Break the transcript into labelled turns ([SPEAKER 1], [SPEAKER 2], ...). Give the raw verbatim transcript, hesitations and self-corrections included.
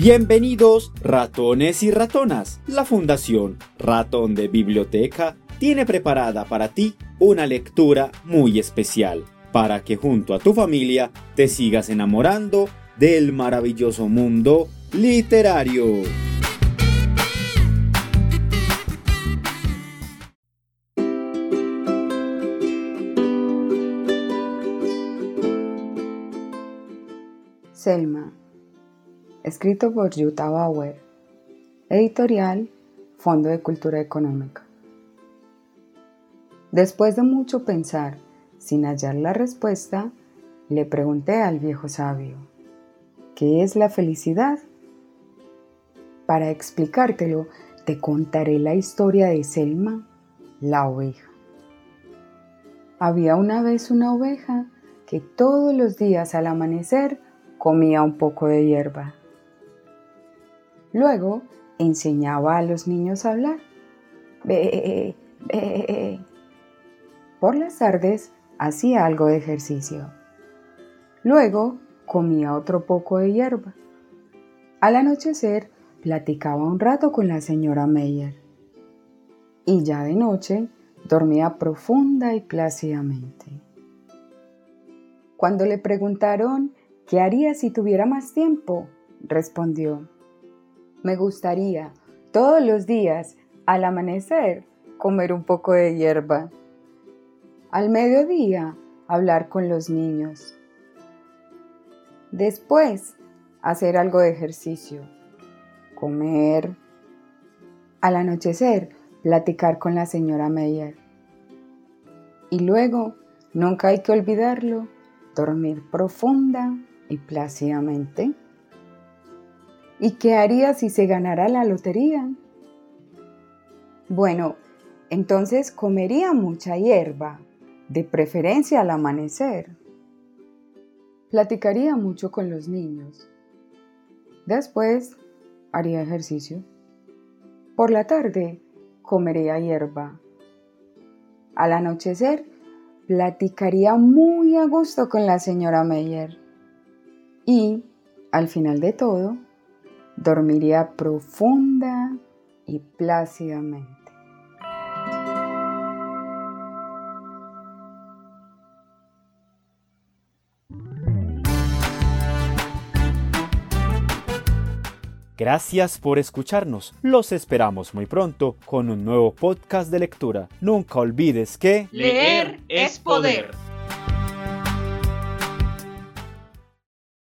[SPEAKER 1] Bienvenidos, ratones y ratonas. La Fundación Ratón de Biblioteca tiene preparada para ti una lectura muy especial, para que junto a tu familia te sigas enamorando del maravilloso mundo literario.
[SPEAKER 2] Selma, escrito por Jutta Bauer, editorial Fondo de Cultura Económica. Después de mucho pensar, sin hallar la respuesta, le pregunté al viejo sabio, ¿qué es la felicidad? Para explicártelo, te contaré la historia de Selma, la oveja. Había una vez una oveja que todos los días al amanecer comía un poco de hierba. Luego enseñaba a los niños a hablar. Be, be. Por las tardes hacía algo de ejercicio. Luego comía otro poco de hierba. Al anochecer platicaba un rato con la señora Meyer. Y ya de noche dormía profunda y plácidamente. Cuando le preguntaron ¿qué haría si tuviera más tiempo?, respondió, me gustaría todos los días, al amanecer, comer un poco de hierba. Al mediodía, hablar con los niños. Después, hacer algo de ejercicio. Comer. Al anochecer, platicar con la señora Meyer. Y luego, nunca hay que olvidarlo, dormir profunda y plácidamente. ¿Y qué haría si se ganara la lotería? Bueno, entonces comería mucha hierba, de preferencia al amanecer. Platicaría mucho con los niños. Después haría ejercicio. Por la tarde comería hierba. Al anochecer platicaría muy a gusto con la señora Meyer. Y, al final de todo, dormiría profunda y plácidamente.
[SPEAKER 1] Gracias por escucharnos. Los esperamos muy pronto con un nuevo podcast de lectura. Nunca olvides que
[SPEAKER 3] leer es poder.